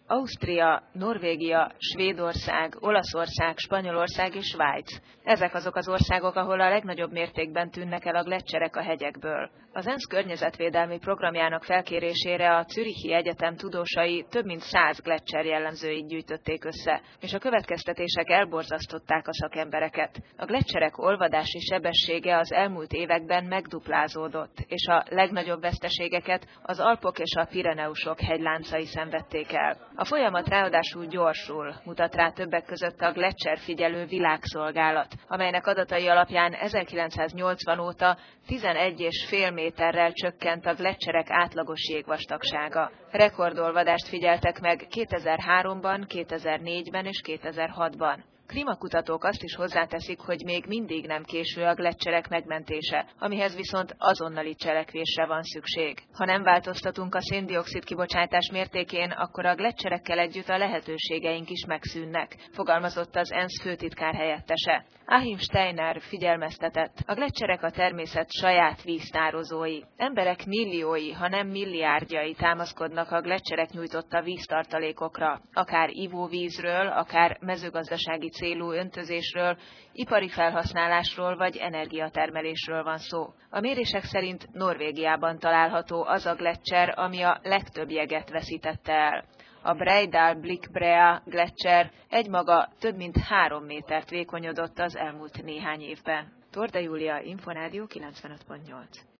Ausztria, Norvégia, Svédország, Olaszország, Spanyolország és Svájc. Ezek azok az országok, ahol a legnagyobb mértékben tűnnek el a gleccserek a hegyekből. Az ENSZ környezetvédelmi programjának felkérésére a Zürichi Egyetem tudósai több mint 100 gleccser jellemzőit gyűjtötték össze, és a következtetések elborzasztották a szakembereket. A gleccserek olvadási sebessége az elmúlt években megduplázódott, és a legnagyobb veszteségeket az Alpok és a Pireneusok hegyláncai szenvedték el. A folyamat ráadásul gyorsul, mutat rá többek között a Gleccserfigyelő Világszolgálat, amelynek adatai alapján 1980 óta 11,5 méterrel csökkent a gleccserek átlagos jégvastagsága. Rekordolvadást figyeltek meg 2003-ban, 2004-ben és 2006-ban. Klímakutatók azt is hozzáteszik, hogy még mindig nem késő a gleccserek megmentése, amihez viszont azonnali cselekvésre van szükség. Ha nem változtatunk a szén-dioxid kibocsátás mértékén, akkor a gleccserekkel együtt a lehetőségeink is megszűnnek, fogalmazott az ENSZ főtitkár helyettese. Achim Steiner figyelmeztetett, a gleccserek a természet saját víztározói. Emberek milliói, ha nem milliárdjai támaszkodnak a gleccserek nyújtotta víztartalékokra, akár ivóvízről, akár mezőgazdasági célú öntözésről, ipari felhasználásról vagy energiatermelésről van szó. A mérések szerint Norvégiában található az a gleccser, ami a legtöbb jeget veszítette el. A Breidal-Blick-Brea gleccser egymaga több mint 3 métert vékonyodott az elmúlt néhány évben. Torda Júlia, Inforádió 95.8.